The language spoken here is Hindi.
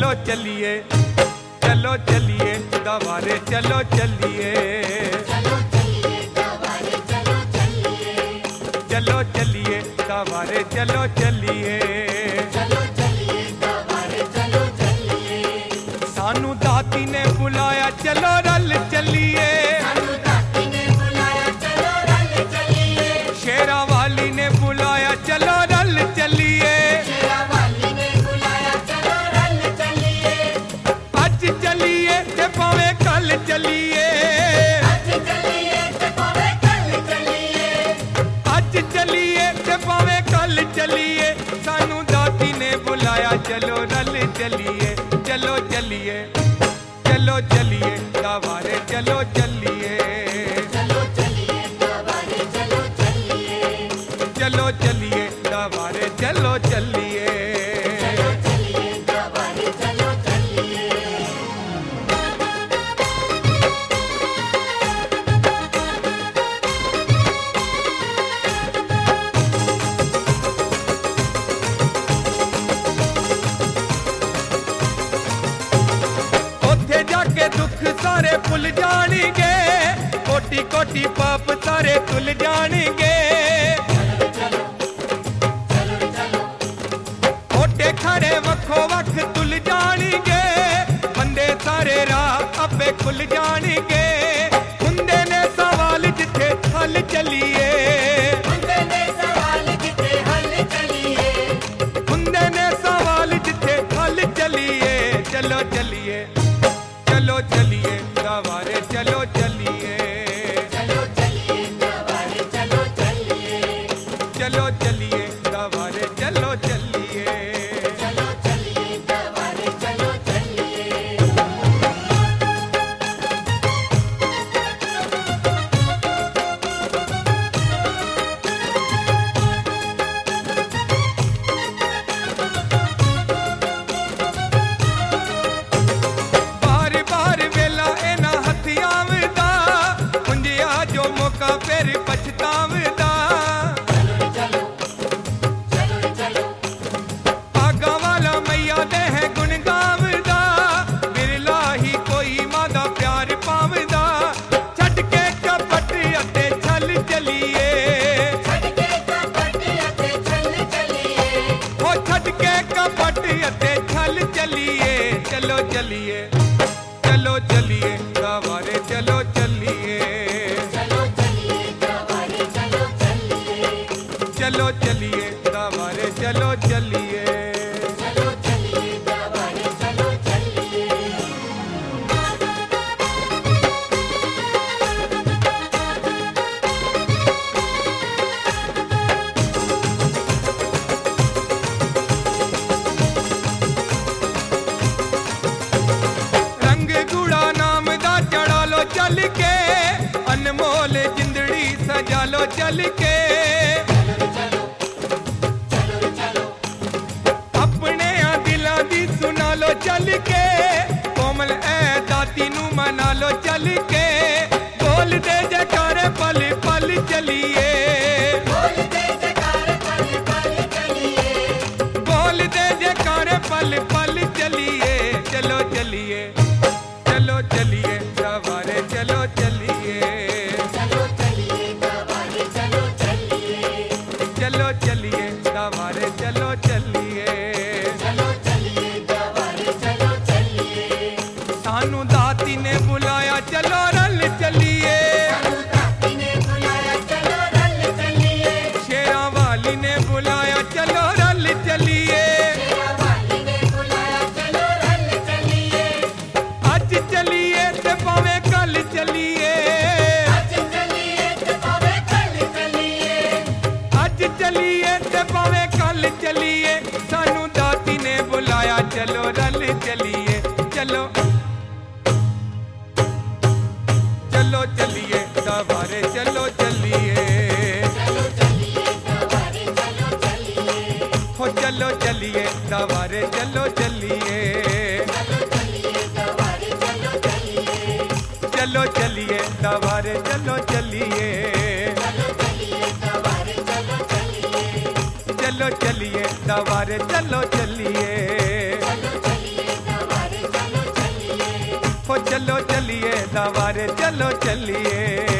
चलो चलिए, चलो चलिए गवारे चलो चलिए, चलो चलिए गवारे चलो चलिए, सानू दाती ने बुलाया चलो रल चलिए, शेरा वाली ने बुलाया चलो रल चलिए, अज चलिए ते भावे कल चलिए, अज चलिए ते भावे कल चलिए, सानू दाती ने बुलाया चलो रल चलिए, चलो चलिए, चलो चलिए गवारे चलो चलिए, चलो चलिए गवारे चलो चलिए। ओथे जाके दुख सारे भुल जाणगे, कोटी कोटी पाप सारे धुल जाणगे, ओटे खड़े वखो वख तुल जाणगे, बंदे सारे राह अपे खुल जाणगे, हुंदे ने सवाल जिथे हल चलिए, हुंदे ने सवाल जिथे हल चलिए, चलो चलिए, चलो चलिए गवारे चलो चलिए, चलो चलिए गवारे चलो चलिए, चलो चलिए गवारे चलो चलिए, चलो चलिए गवारे चलो चलिए। बार बार वेला एना हथियावदा, मुंजिया जो मौका फिर पछतावदा, आगा वाला मैया दे है गुण गावदा, बिरला ही कोई मादा प्यार पावदा, छड़ के कपट अते छल चलिए, हो छड़ के कपट अते छल चलिए, चलो चलिए, चलो चलिए गवारे चलो चलिए, चलो चलिए गवारे चलो चलिए, चलो चलिए गवारे चलो चलिए, चलो चलिए गवारे चलो चलिए। रंग गुड़ा नाम दा चढ़ा लो चल के, अनमोल जिंदड़ी सजा लो चल के, अपने दिलां दी सुना लो चल के, कोमल ऐ दाती नू मना लो चल के, बोल दे जयकारे पल पल चलिए, बोल दे जयकारे पल पल चलिए, चलो चलिए, चलो चलिए गवारे चलो चलिए, चलो चलिए गवारे चलो चलिए, चलो चलिए गवारे चलो चलिए, चलो चलिए गवारे चलो चलिए, सानू दाती ने बुलाया चलो रल चलिए, शेरा वाली ने बुलाया चलो रल चलिए, अज चलिए ते भावे कल चलिए, अज चलिए ते भावे कल चलिए, सानू दाती ने बुलाया चलो रल चलिए, चलो चलो चलिए गवारे चलो चलिए, हो चलो चलिए गवारे चलो चलिए, चलो चलिए गवारे चलो चलिए, चलो चलिए गवारे चलो चलिए। चलो चलिए सवारे चलो चलिए।